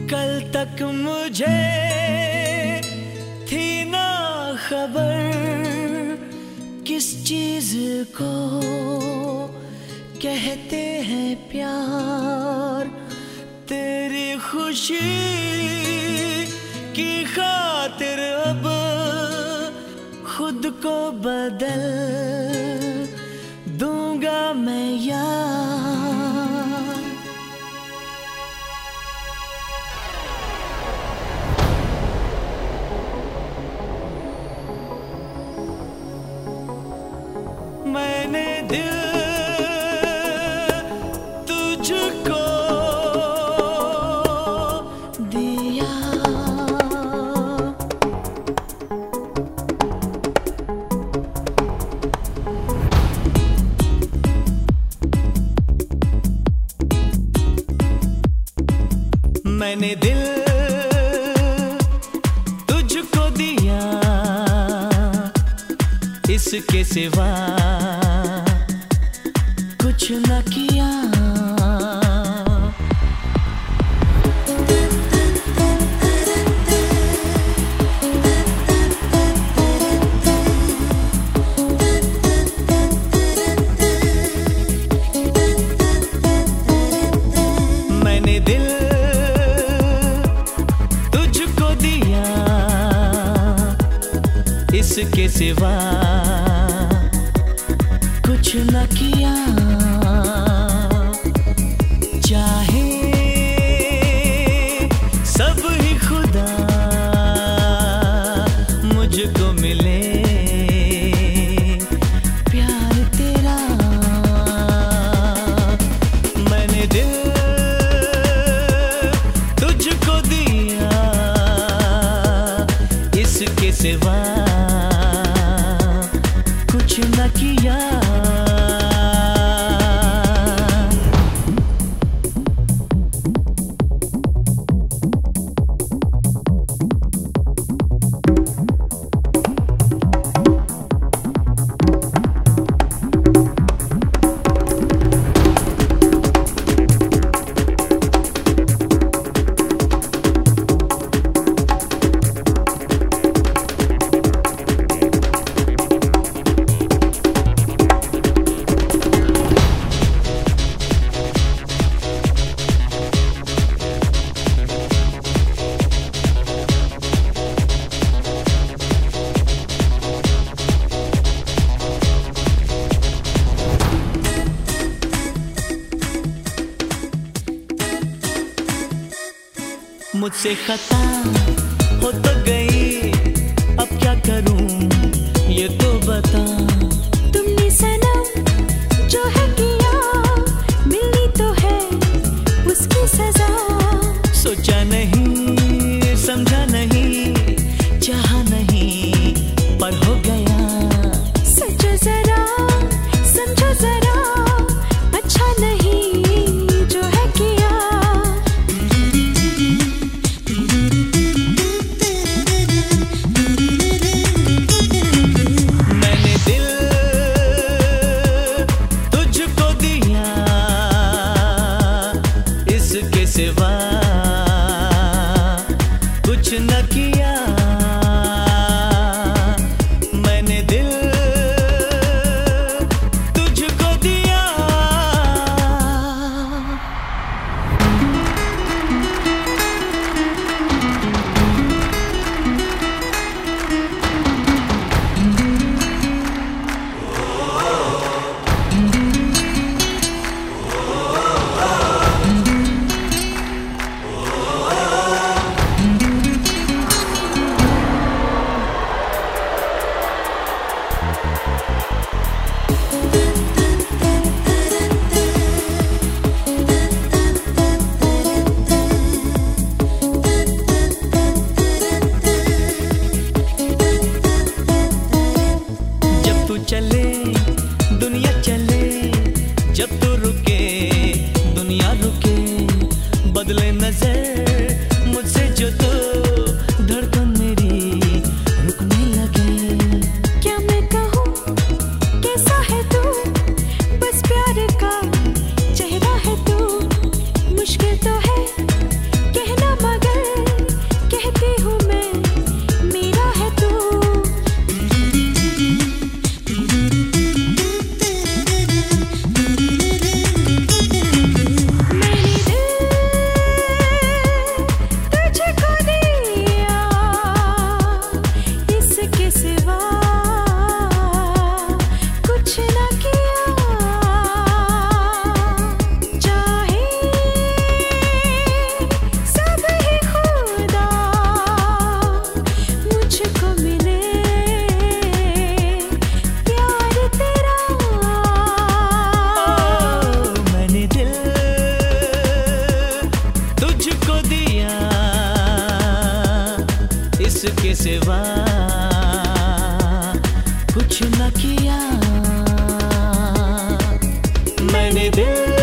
कल तक मुझे थी ना खबर किस चीज को कहते हैं प्यार। तेरी खुशी की खातिर अब खुद को बदल दूंगा मैं यार। मैंने दिल तुझको दिया, मैंने दिल तुझको दिया, इसके सिवा कुछ न किया। मैंने दिल तुझको दिया, इसके सिवा कुछ न किया। चाहे सब ही खुदा मुझको मिले प्यार तेरा। मैंने दिल तुझको दिया, इसके सिवा कुछ न किया। मुझसे खता हो तो गई, अब क्या करूं ये तो बता। तुमने सनम जो है किया, मिलनी तो है उसकी सजा। सोचा नहीं, समझा नहीं, चाहा नहीं, पर हो गया। सोचो जरा, समझो जरा, अच्छा नहीं जो है किया। मैंने दिल तुझको दिया, इसके सिवा कुछ न किया। मैंने दिल तुझको दिया। जब तू चले दुनिया चले, जब तू रुके दुनिया रुके। बदले नजर मुझसे जो तो धड़कन मेरी रुकने लगे। क्या मैं कहूँ कैसा है तू, बस प्यार का चेहरा है तू। मुश्किल तो है कहना मगर तुझको दिया, इसके सिवा कुछ न किया। मैंने दिल